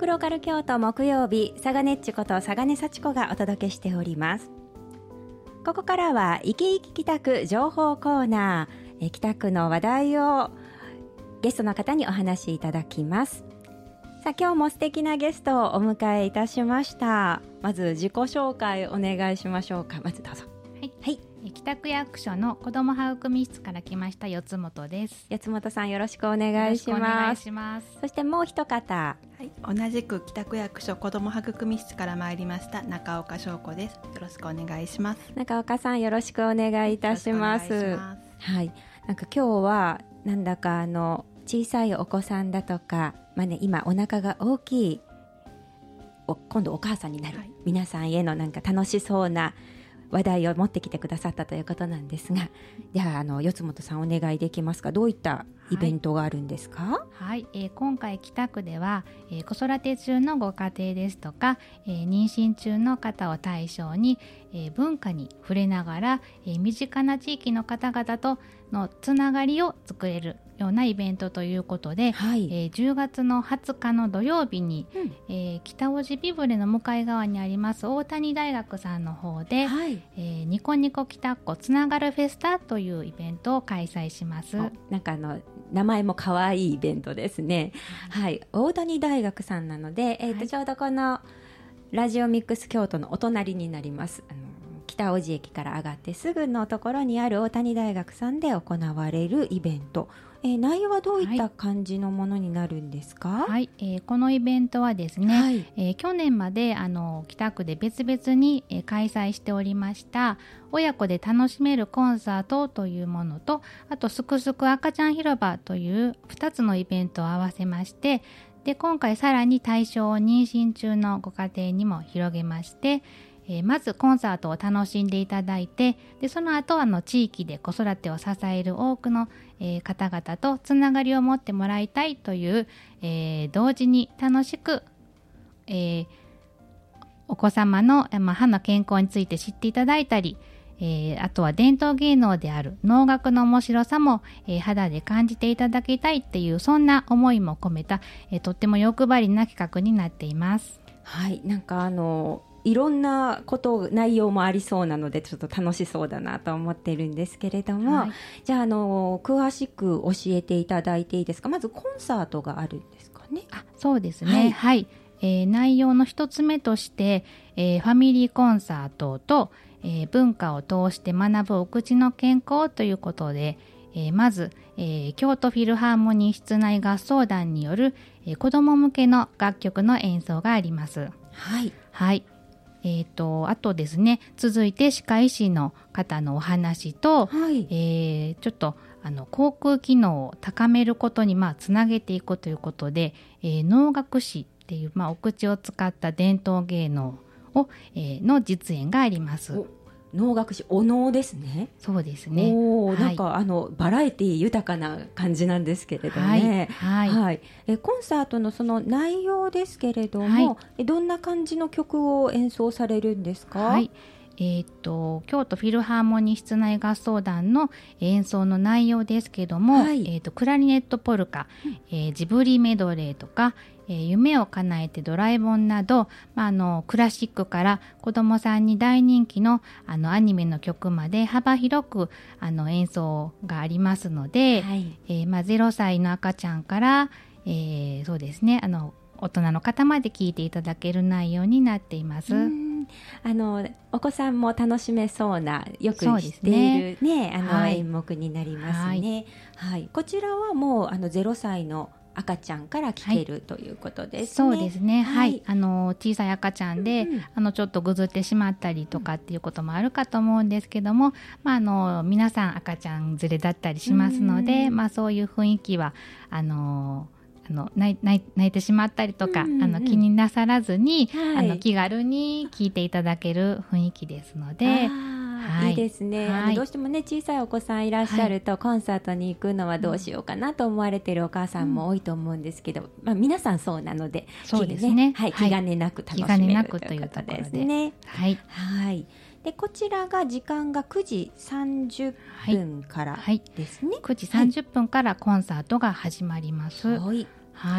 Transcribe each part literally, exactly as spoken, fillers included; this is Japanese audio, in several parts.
クローカル京都木曜日、サガネッチことサガネ幸子がお届けしております。ここからはイキイキ北区情報コーナー、え北区の話題をゲストの方にお話しいただきます。さあ、今日も素敵なゲストをお迎えいたしました。まず自己紹介お願いしましょうか。まずどうぞ。 はい、はい、北区役所の子ども育み室から来ました四本です。 四本さん、よろしくお願いします。 よろしくお願いします。 そしてもう一方、 はい、同じく北区役所子ども育み室から参りました中岡翔子です。よろしくお願いします。 中岡さん、よろしくお願いいたします。はい、なんか今日はなんだかあの小さいお子さんだとか、まあね、今お腹が大きいお今度お母さんになる、はい、皆さんへのなんか楽しそうな話題を持ってきてくださったということなんですが、ではあの四本さんお願いできますか。どういったイベントがあるんですか。 はい、はい、えー、今回北区では、えー、子育て中のご家庭ですとか、えー、妊娠中の方を対象に、えー、文化に触れながら、えー、身近な地域の方々とのつながりを作れるようなイベントということで、はい、えー、じゅうがつのはつかの土曜日に、うん、えー、北大路ビブレの向かい側にあります大谷大学さんの方で、はい、えー、ニコニコ北っ子つながるフェスタというイベントを開催します。 なんかあの名前も可愛いイベントですね。はい、はい、大谷大学さんなので、えーとはい、ちょうどこのラジオミックス京都のお隣になります。あの北大路駅から上がってすぐのところにある大谷大学さんで行われるイベント、えー、内容はどういった感じのものになるんですか。 はい、はい、えー、このイベントはですね、はい、えー、去年まであの北区で別々に、えー、開催しておりました親子で楽しめるコンサートというものと、あとすくすく赤ちゃん広場というふたつのイベントを合わせまして、で今回さらに対象を妊娠中のご家庭にも広げまして、えー、まずコンサートを楽しんでいただいて、でその後あの地域で子育てを支える多くの、えー、方々とつながりを持ってもらいたいという、えー、同時に楽しく、えー、お子様の、まあ、歯の健康について知っていただいたり、えー、あとは伝統芸能である能楽の面白さも、えー、肌で感じていただきたいっていう、そんな思いも込めた、えー、とっても欲張りな企画になっています。 はい、なんかあのいろんなこと内容もありそうなのでちょっと楽しそうだなと思ってるんですけれども、はい、じゃあ、あの詳しく教えていただいていいですか。まずコンサートがあるんですかね。 あ、そうですね、はい、はい、えー、内容の一つ目として、えー、ファミリーコンサートと、えー、文化を通して学ぶお口の健康ということで、えー、まず、えー、京都フィルハーモニー室内合奏団による、えー、子ども向けの楽曲の演奏があります。 はい、 はい、えー、とあとですね、続いて歯科医師の方のお話と、はい、えー、ちょっとあの口腔機能を高めることに、まあ、つなげていくということで、えー、能楽師っていう、まあ、お口を使った伝統芸能を、えー、の実演があります。 能楽師、お能ですね。 そうですね。 お、はい、なんかあのバラエティ豊かな感じなんですけれどね。はいはいはい、えコンサートのその内容ですけれども、はい、えどんな感じの曲を演奏されるんですか。 はい、えー、と京都フィルハーモニー室内合奏団の演奏の内容ですけども、はい、えー、とクラリネットポルカ、うん、えー、ジブリメドレーとか、えー、夢を叶えてドラえもんなど、まあ、あのクラシックから子どもさんに大人気 の, あのアニメの曲まで幅広くあの演奏がありますので、はい、えーまあ、ゼロさいの赤ちゃんから、えー、そうですね、あの大人の方まで聴いていただける内容になっています。 うん、あのお子さんも楽しめそうな、よく知っている、ね、あの、はい、演目になりますね。はいはい、こちらはもうあのゼロさいの赤ちゃんから聴ける、はい、ということですね。 そうですね、はいはい、あの小さい赤ちゃんで、うんうん、あのちょっとぐずってしまったりとかっていうこともあるかと思うんですけども、まあ、あの皆さん赤ちゃん連れだったりしますので、まあ、そういう雰囲気はあのあの 泣, 泣, 泣いてしまったりとか、うんうん、あの気になさらずに、はい、あの気軽に聴いていただける雰囲気ですので、 はい、いいですね。はい、あのどうしてもね、小さいお子さんいらっしゃると、はい、コンサートに行くのはどうしようかなと思われているお母さんも多いと思うんですけど、うん、まあ、皆さんそうなので、 そうですね、 はい、気兼ねなく楽しめるということですね。はい、はい、でこちらが時間がくじさんじゅっぷんからですね。はいはい、 くじさんじゅっぷんからコンサートが始まります。はい、はい、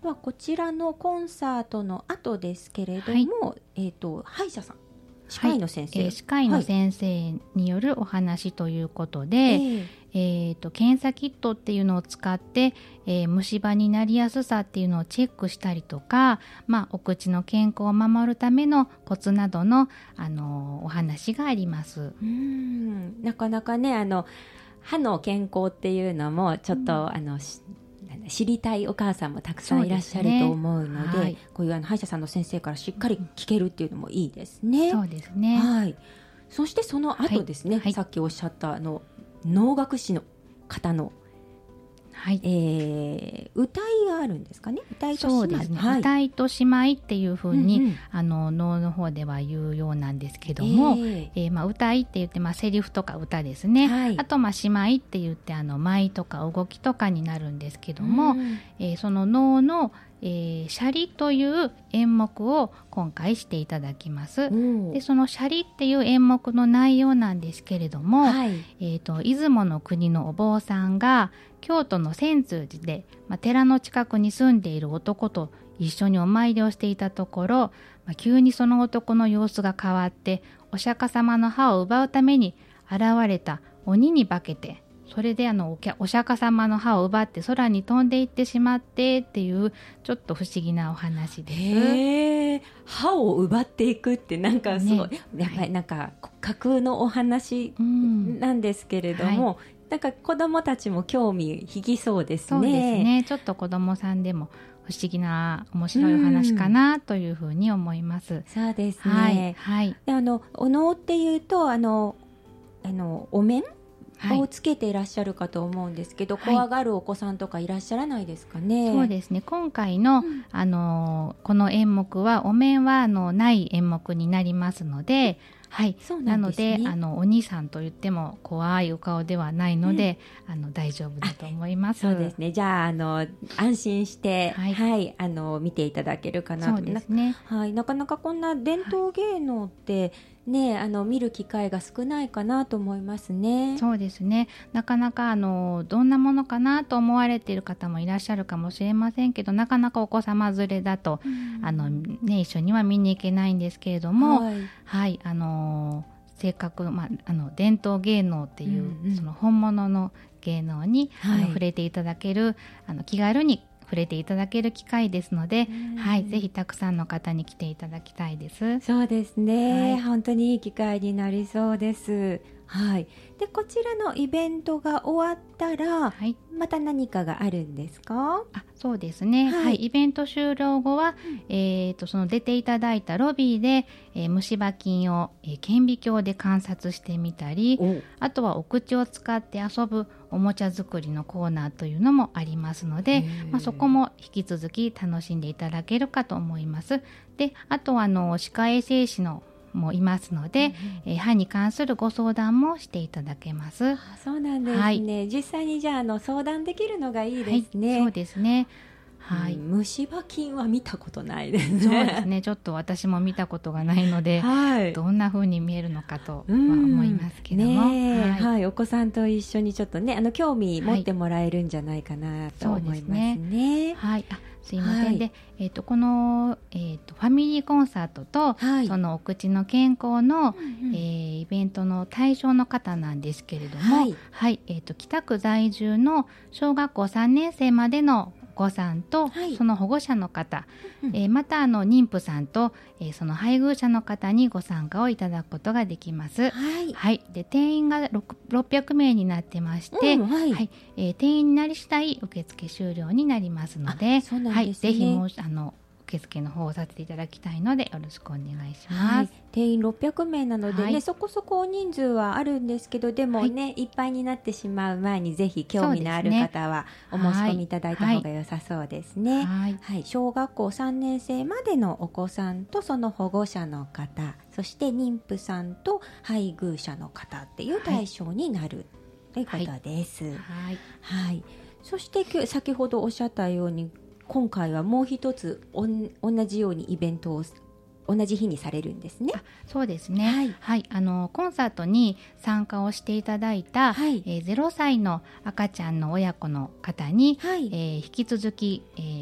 はこちらのコンサートの後ですけれども、はい、えーと、歯医者さん、歯科医の先生、 はい、えー、歯科医の先生によるお話ということで、はい、えーえーと検査キットっていうのを使って、えー、虫歯になりやすさっていうのをチェックしたりとか、まあ、お口の健康を守るためのコツなどの、あのー、お話があります。 うーん、なかなかね、あの歯の健康っていうのもちょっと、うん、あの知りたいお母さんもたくさんいらっしゃると思うので、はい、こういうあの歯医者さんの先生からしっかり聞けるっていうのもいいですね。 そうですね、 はい、そしてその後ですね、はいはい、さっきおっしゃったあの能楽師の方の、はい、えー、歌いがあるんですかね。歌いと姉妹、 そうですね、はい、歌いと姉妹っていうふうに、うんうん、あの能の方では言うようなんですけども、えーえーまあ、歌いって言って、まあ、セリフとか歌ですね、はい、あと、まあ、姉妹って言ってあの舞とか動きとかになるんですけども、うん、えー、その能のえー、シャリという演目を今回していただきます。でそのシャリっていう演目の内容なんですけれども、はい、えーと、出雲の国のお坊さんが京都の千通寺で、まあ、寺の近くに住んでいる男と一緒にお参りをしていたところ、まあ、急にその男の様子が変わってお釈迦様の歯を奪うために現れた鬼に化けて、それであの お, お釈迦様の歯を奪って空に飛んでいってしまってっていうちょっと不思議なお話です。 へー、歯を奪っていくってなんかすごい、ね、やっぱりなんか架空のお話なんですけれども、はい、なんか子どもたちも興味引きそうですね。 そうですね、ちょっと子どもさんでも不思議な面白いお話かなというふうに思います。 そうですね、はいはい、であのお能っていうとあのあのお面をつけていらっしゃるかと思うんですけど、はい、怖がるお子さんとかいらっしゃらないですかね。 そうですね、今回の、うん、あのこの演目はお面はあのない演目になりますので、はい、そうなんですね、なのであのお兄さんと言っても怖いお顔ではないので、うん、あの大丈夫だと思います。 そうですね、じゃあ、あの安心して、はいはい、あの見ていただけるかなと。 そうですね、 はい、なかなかこんな伝統芸能って、はいね、あの見る機会が少ないかなと思いますね。 そうですね、なかなかあのどんなものかなと思われている方もいらっしゃるかもしれませんけど、なかなかお子様連れだと、うん、あのね、一緒には見に行けないんですけれども、はい、はい、あのせっかく、まあ、あの伝統芸能っていう、うんうん、その本物の芸能に、はい、あの触れていただける、あの気軽に触れていただける機会ですので、はい、ぜひたくさんの方に来ていただきたいです。 そうですね、はい、本当にいい機会になりそうです。はい、でこちらのイベントが終わったら、はい、また何かがあるんですか？ あ、そうですね、はいはい、イベント終了後は、うん、えーと、その出ていただいたロビーで、えー、虫歯菌を、えー、顕微鏡で観察してみたり、あとはお口を使って遊ぶおもちゃ作りのコーナーというのもありますので、まあ、そこも引き続き楽しんでいただけるかと思います。で、あとはあの歯科衛生士のもいますので、うん、えー、歯に関するご相談もしていただけます。 あ、そうなんですね、はい、実際にじゃあ、あの相談できるのがいいですね。 はい、そうですね、はい、 うん、虫歯菌は見たことないですね。 そうですね、ちょっと私も見たことがないので、はい、どんな風に見えるのかとは思いますけども、 ね、はいはい、お子さんと一緒にちょっとね、あの興味持ってもらえるんじゃないかなと思いますね。はい、そうですね、 はい、あ、すいません、はい、で、えー、とこの、えー、とファミリーコンサートと、はい、そのお口の健康の、うんうん、えー、イベントの対象の方なんですけれども、はいはい、えー、と北区在住の小学校さんねん生までのお子さんと、はい、その保護者の方、うん、えー、またあの妊婦さんと、えー、その配偶者の方にご参加をいただくことができます。はいはい、で定員がろっぴゃくめいになってまして、うん、はいはい、えー、定員になり次第受付終了になりますので、そうなんですね、はい、ぜひもうあの受付の方をさせていただきたいのでよろしくお願いします。はい、 定員ろっぴゃくめいなので、ね、はい、そこそこ人数はあるんですけど、でもね、はい、いっぱいになってしまう前にぜひ興味のある方はお申し込みいただいた方が良さそうですね。はいはい、小学校さんねん生までのお子さんとその保護者の方、そして妊婦さんと配偶者の方っていう対象になる、ということです。はいはいはい、そして先ほどおっしゃったように今回はもう一つおん同じようにイベントを同じ日にされるんですね。 あ、そうですね、はいはい、あのコンサートに参加をしていただいた、はい、えー、ゼロさいの赤ちゃんの親子の方に、はい、えー、引き続き、えー、フ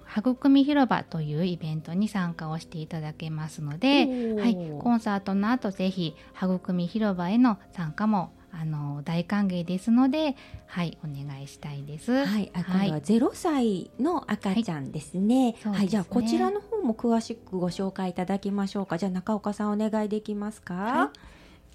育み広場というイベントに参加をしていただけますので、はい、コンサートの後ぜひ育み広場への参加もあの大歓迎ですので、はい、お願いしたいです。 はい、あ、今度はゼロさいの赤ちゃんですね。はい、はい、じゃあこちらの方も詳しくご紹介いただきましょうか。じゃあ中岡さんお願いできますか。 はい、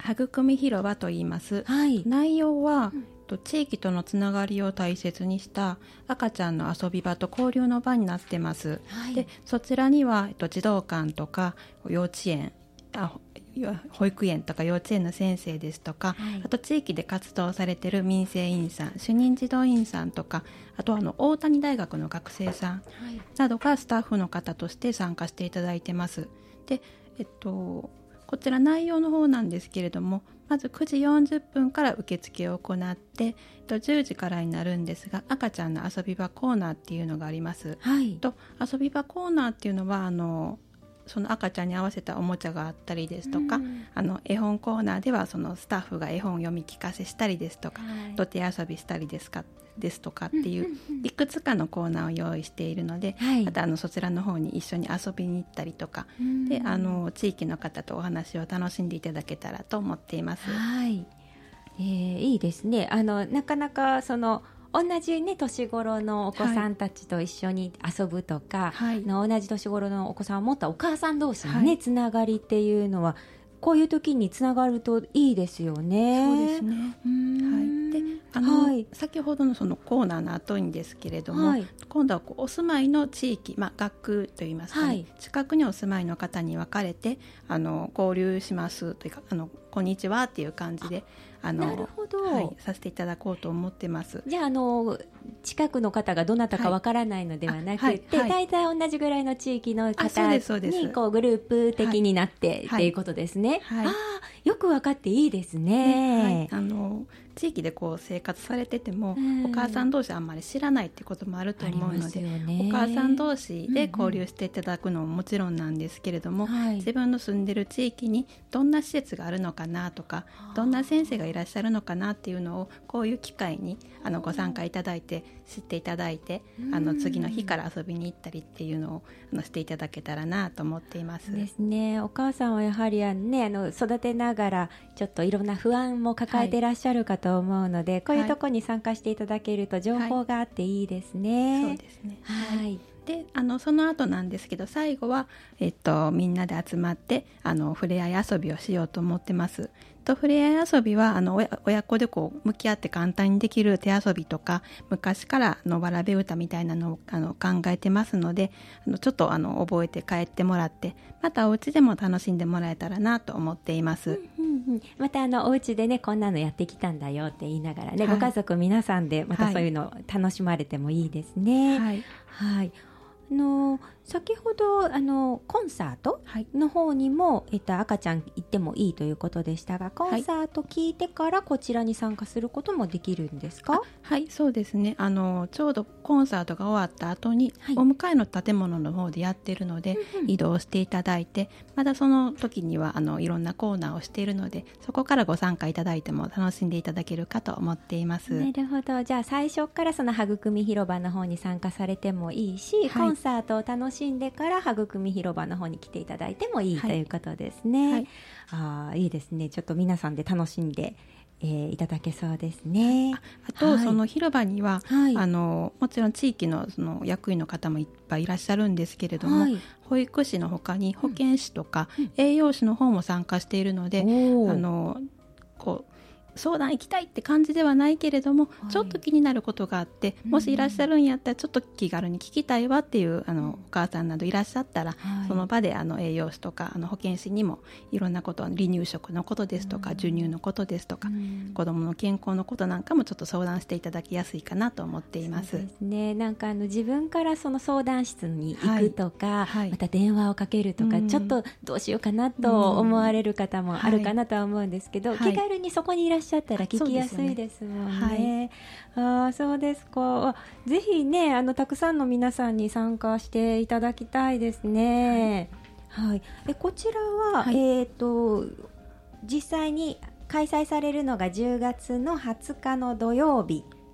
育み広場と言います。はい、内容は、うん地域とのつながりを大切にした赤ちゃんの遊び場と交流の場になってます。はい、でそちらには、えっと、児童館とか幼稚園あ保育園とか幼稚園の先生ですとか、はい、あと地域で活動されている民生委員さん、主任児童委員さんとか、あとあの大谷大学の学生さんなどがスタッフの方として参加していただいてます。で、えっと、こちら内容の方なんですけれども、まずくじよんじゅっぷんから受付を行って、じゅうじからになるんですが、赤ちゃんの遊び場コーナーっていうのがあります。はい、と遊び場コーナーっていうのはあのその赤ちゃんに合わせたおもちゃがあったりですとか、うん、あの絵本コーナーではそのスタッフが絵本を読み聞かせしたりですとか、はい、と手遊びしたりですかですとかっていういくつかのコーナーを用意しているので、はい、またあのそちらの方に一緒に遊びに行ったりとか、うん、であの地域の方とお話を楽しんでいただけたらと思っています。 はい、えー、いいですね。あのなかなかその同じ、ね、年頃のお子さんたちと一緒に遊ぶとか、はい、の同じ年頃のお子さんを持ったお母さん同士の、ねはい、つながりっていうのはこういう時につながるといいですよね。 そうですね。はい、であの、はい、先ほどのそのコーナーの後にですけれども、はい、今度はこうお住まいの地域、まあ、学区といいますか、ねはい、近くにお住まいの方に分かれてあの交流しますというか、あのこんにちはっていう感じであのなるほど、 はい、させていただこうと思ってます。 じゃあ、あの近くの方がどなたかわからないのではなくて、はいはいはい、大体同じぐらいの地域の方にこうグループ的になって、はい、っていうことですね。はい、あよく分かっていいですね。 ね、はい、あの地域でこう生活されてても、うん、お母さん同士あんまり知らないってこともあると思うので、ね、お母さん同士で交流していただくのももちろんなんですけれども、うんうん、自分の住んでる地域にどんな施設があるのかなとか、どんな先生がいらっしゃるのかなっていうのをこういう機会にあのご参加いただいて知っていただいて、うん、あの次の日から遊びに行ったりっていうのをあのしていただけたらなと思っています。 ですね。お母さんはやはりあの、ね、あの育てながらちょっといろんな不安も抱えていらっしゃるかと思うので、はい、こういうところに参加していただけると情報があっていいですね。 はい、そうですね。はい、であのその後なんですけど、最後は、えっと、みんなで集まってあの触れ合い遊びをしようと思ってます。と触れ合い遊びはあの 親, 親子でこう向き合って簡単にできる手遊びとか、昔からのわらべ歌みたいなのをあの考えてますので、あのちょっとあの覚えて帰ってもらって、またお家でも楽しんでもらえたらなと思っています。 うんうんうん、またあのお家でねこんなのやってきたんだよって言いながらね、はい、ご家族皆さんでまたそういうの楽しまれてもいいですね。はい、はい、あの先ほどあのコンサートの方にも、はい、えっと、赤ちゃん行ってもいいということでしたが、コンサート聞いてからこちらに参加することもできるんですか？ はい、そうですね。あのちょうどコンサートが終わった後に、はい、お迎えの建物の方でやっているので、うんうん、移動していただいて、まだその時にはあのいろんなコーナーをしているので、そこからご参加いただいても楽しんでいただけるかと思っています。 なるほど。じゃあ最初からその育み広場の方に参加されてもいいし、はい、コンサートを楽しんでから育み広場の方に来ていただいてもいい、はい、ということですね。はい、あいいですね。ちょっと皆さんで楽しんで、えー、いただけそうですね。 あ, あと、はい、その広場には、はい、あのもちろん地域 の, その役員の方もいっぱいいらっしゃるんですけれども、はい、保育士の他に保健師とか、うん、栄養士の方も参加しているので、あのこう相談行きたいって感じではないけれども、はい、ちょっと気になることがあって、もしいらっしゃるんやったらちょっと気軽に聞きたいわっていうあのお母さんなどいらっしゃったら、はい、その場であの栄養士とかあの保健師にもいろんなこと、離乳食のことですとか、授乳のことですとか、子どもの健康のことなんかもちょっと相談していただきやすいかなと思っています。 そうですね。なんかあの自分からその相談室に行くとか、はいはい、また電話をかけるとか、ちょっとどうしようかなと思われる方もあるかなとは思うんですけど、はい、気軽にそこにいらっしゃったら聞きやすいですもんね。ああ、そうですか。ぜひね、あのたくさんの皆さんに参加していただきたいですね。はいはい、えこちらは、はい、えーと実際に開催されるのがじゅうがつのはつかの土曜日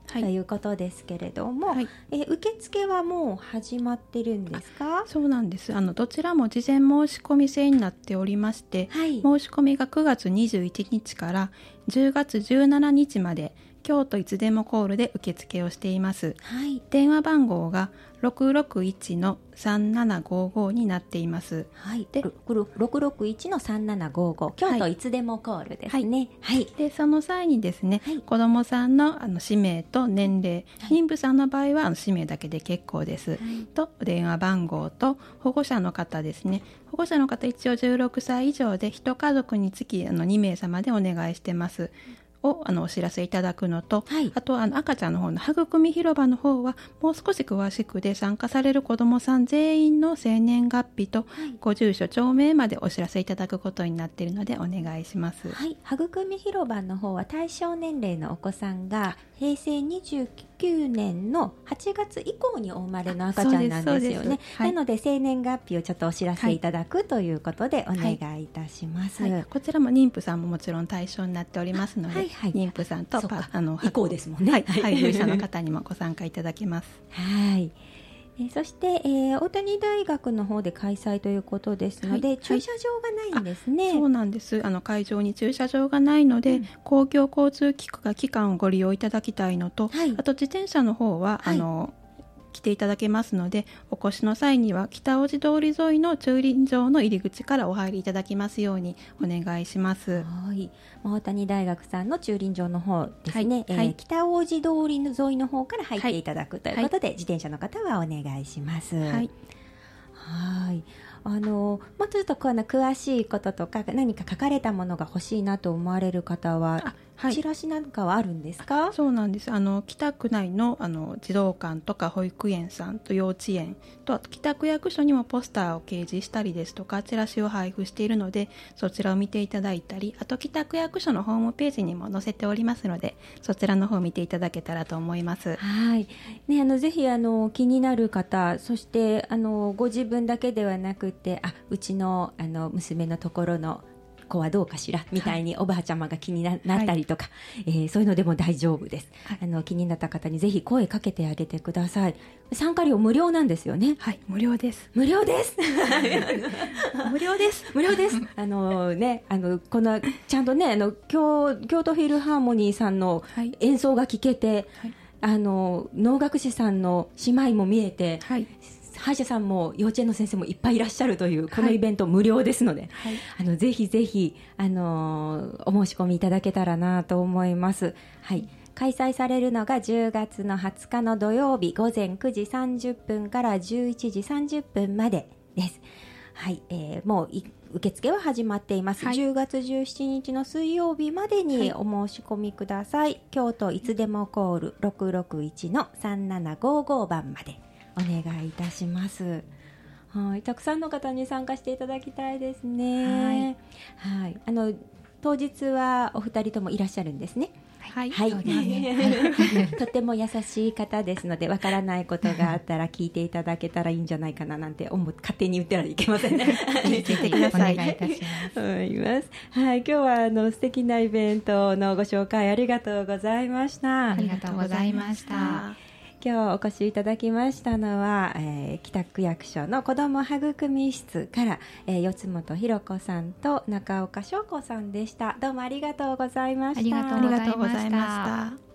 ということですけれども、はい、え受付はもう始まってるんですか？ そうなんです。あのどちらも事前申し込み制になっておりまして、はい、申し込みがくがつにじゅういちにちからじゅうがつじゅうしちにちまで京都いつでもコールで受付をしています、はい、電話番号が ろくろくいちのさんななごご になっています、 はい、でろくろくいちのさんななごご京都いつでもコールですね、 はいはい、でその際にですね、はい、子どもさん の, あの氏名と年齢、はい、妊婦さんの場合はあの氏名だけで結構です、はい、と電話番号と保護者の方ですね。保護者の方一応じゅうろくさい以上でいち家族につきあのにめい様でお願いしてますをあのお知らせいただくのと、はい、あとあの赤ちゃんの方の育み広場の方はもう少し詳しくで参加される子どもさん全員の生年月日とご住所町名までお知らせいただくことになっているのでお願いします、 はい、育み広場の方は対象年齢のお子さんがへいせいにじゅうきゅうねんのはちがつ以降にお生まれの赤ちゃんなんですよね。はい、なので生年月日をちょっとお知らせいただく、はい、ということでお願いいたします、はいはい、 こちらも妊婦さんももちろん対象になっておりますので、はいはい、妊婦さんとパあの以降ですもんね、 はい、配偶者の方にもご参加いただけますはいえー、そして、えー、大谷大学の方で開催ということですので、はい、駐車場がないんですね。 そうなんです。あの会場に駐車場がないので、うん、公共交通機関をご利用いただきたいのと、はい、あと自転車の方は、はい、あの来ていただけますので、お越しの際には北大路通り沿いの駐輪場の入り口からお入りいただきますようにお願いします。 はい、大谷大学さんの駐輪場の方ですね、はいはいえー、北大路通り沿いの方から入っていただくということで、はい、自転車の方はお願いします。はい、はいあのもうちょっとこの詳しいこととか何か書かれたものが欲しいなと思われる方ははい、チラシなんかはあるんですか？ そうなんです。あの北区内 の, あの児童館とか保育園さんと幼稚園とあと北区役所にもポスターを掲示したりですとかチラシを配布しているのでそちらを見ていただいたりあと北区役所のホームページにも載せておりますのでそちらの方を見ていただけたらと思います。 はい、ね、あのぜひあの気になる方そしてあのご自分だけではなくてあうち の, あの娘のところの子はどうかしらみたいにおばあちゃまが気に な,、はい、なったりとか、えー、そういうのでも大丈夫です、はい、あの気になった方にぜひ声かけてあげてください。参加料無料なんですよね？ はい、無料です無料です無料です無料ですあのねあのこのちゃんとねあの 京, 京都フィルハーモニーさんの演奏が聴けて、はい、あの能楽師さんの姉妹も見えて、はい歯医者さんも幼稚園の先生もいっぱいいらっしゃるというこのイベント無料ですので、はい、あのぜひぜひ、あのー、お申し込みいただけたらなと思います、はい、開催されるのがじゅうがつのはつかの土曜日ごぜんくじさんじゅっぷんからじゅういちじさんじゅっぷんまでです、はいえー、もう受付は始まっています、はい、じゅうがつじゅうしちにちの水曜日までにお申し込みください、はい、京都いつでもコールろくろくいちのさんななごごばんまでお願いいたします。はい、たくさんの方に参加していただきたいですね。はい、はい、あの当日はお二人ともいらっしゃるんですね。はい、はい、とても優しい方ですのでわからないことがあったら聞いていただけたらいいんじゃないかななんて思勝手に言ってはいけませんね。 聞いてください。お願いいたします。 思います。はい、今日はあの素敵なイベントのご紹介ありがとうございました。 ありがとうございました。 今日お越しいただきましたのは、えー、北区役所の子ども育み室から、えー、四本ひろ子さんと中岡翔子さんでした。どうもありがとうございました。 ありがとうございました。